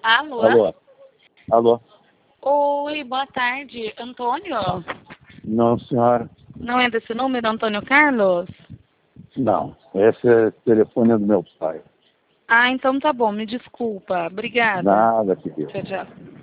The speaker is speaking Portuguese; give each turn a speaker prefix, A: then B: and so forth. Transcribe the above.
A: Alô?
B: Alô? Alô?
A: Oi, boa tarde. Antônio?
B: Não, senhora.
A: Não é desse número, Antônio Carlos?
B: Não. Esse é o telefone do meu pai.
A: Ah, então tá bom, me desculpa. Obrigada.
B: Nada que Deus.
A: Tchau, tchau.